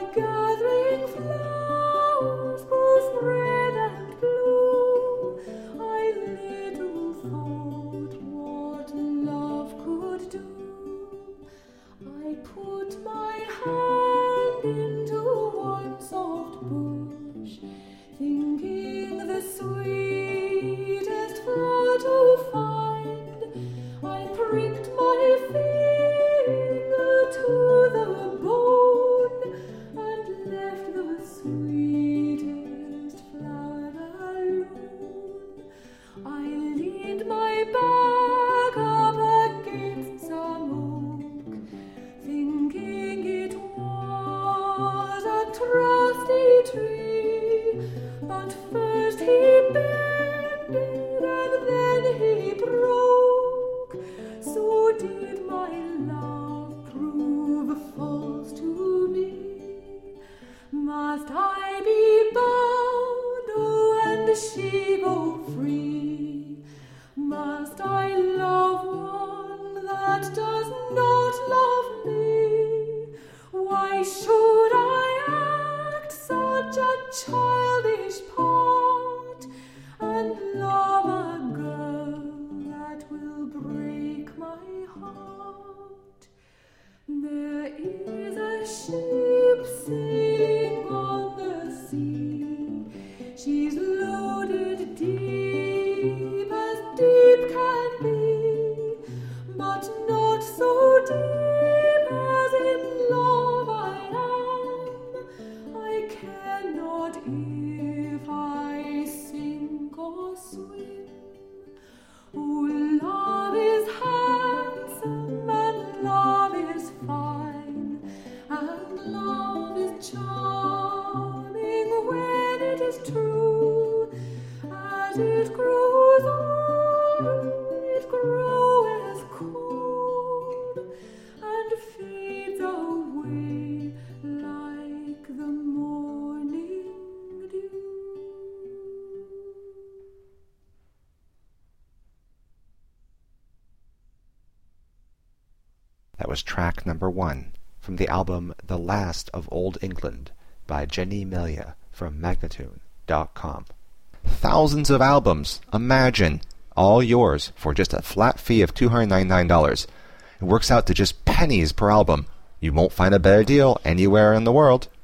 gathering flowers, both red and blue. I little thought what love could do. I put my hand into one soft bush, thinking the sweetest flower to find. I pricked my finger to the bone and left the sweetest flower alone. I leaned my back up against some oak, thinking it was a trusty tree. But first he bended and then he broke. So did my love prove false to me. Must I be bound, oh, and she go free? Must I love one that does not love me? Why should I act such a childish part and love a girl that will break my heart? There is a ship sailing on the sea. She's loaded deep as deep can be, but not so deep as in love I am. I cannot if I sink or swim. Oh, love is handsome and love is fine, and love is charming when it is true. As it grows older, it grows cold and fades away like the morning dew. That was track number 1 from the album The Last of Old England by Jenny Melia from Magnatune.com. Thousands of albums, imagine, all yours for just a flat fee of $299. It works out to just pennies per album. You won't find a better deal anywhere in the world.